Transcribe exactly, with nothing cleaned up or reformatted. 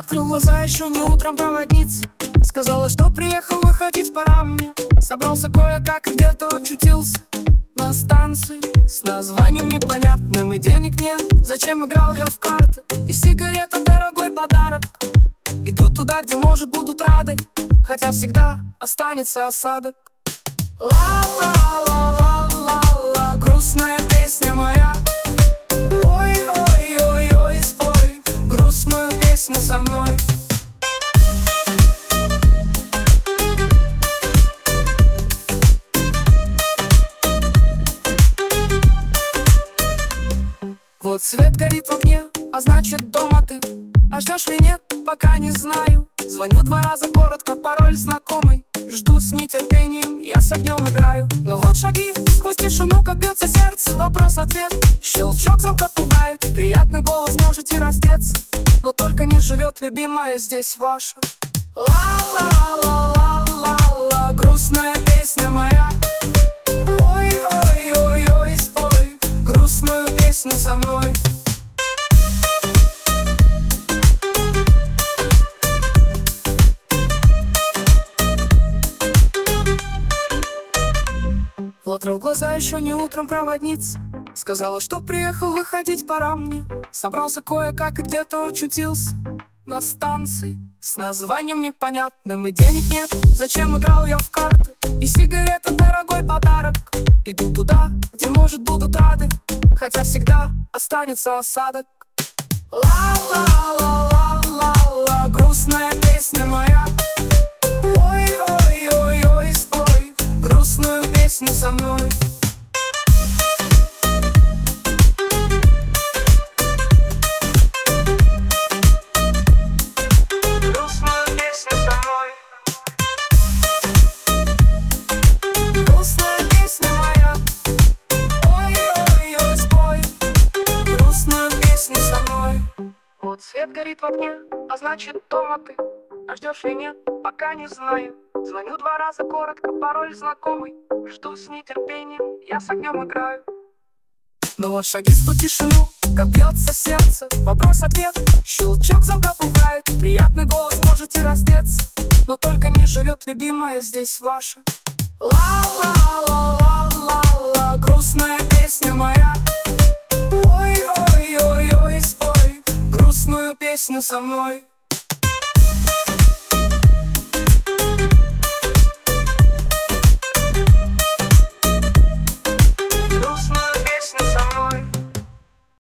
Открыл глаза еще не утром проводница, сказала, что приехал, выходить пора мне. Собрался кое-как и где-то очутился на станции с названием непонятным, и денег нет. Зачем играл я в карты, и сигарета дорогой подарок. Иду туда, где, может, будут рады, хотя всегда останется осадок. Ла-ла-ла-ла-ла-ла, грустная песня моя. Ой-ой-ой-ой, спой грустную песню со мной. Вот свет горит в окне, а значит дома ты. А ждешь ли нет, пока не знаю. Звоню два раза коротко, пароль знакомый. Жду с нетерпением, я с огнем играю. Но вот шаги, сквозь тишину, как бьется сердце. Вопрос-ответ, щелчок замка пугает. Приятный голос, можете раздеться, но только не живет любимая здесь ваша. Ла-ла-ла-ла-ла-ла, грустная песня моя. Ой-ой-ой-ой, спой грустную песню со мной. Открыл глаза еще не утром проводница, сказала, что приехал, выходить пора мне. Собрался кое-как и где-то очутился на станции с названием непонятным, и денег нет. Зачем играл я в карты, и сигарета дорогой подарок. Иду туда, где, может, будут рады, хотя всегда останется осадок. Ла-ла-ла-ла-ла-ла, грустная песня моя. Ой-ой-ой-ой, спой грустную песню со мной. Грустную песню со мной. Грустная песня моя. Ой-ой-ой, спой грустную песню со мной. Вот свет горит в окне, а значит дома ты. А ждешь ли нет, пока не знаю. Звоню два раза коротко, пароль знакомый. Жду с нетерпением, я с огнем играю. Но вот шаги в ту тишину, как бьется сердце. Вопрос-ответ, щелчок замка пугает. Приятный голос, можете раздеться, но только не живет любимая здесь ваша. Ла-ла-ла-ла-ла-ла, грустная песня моя. Ой-ой-ой-ой, спой грустную песню со мной.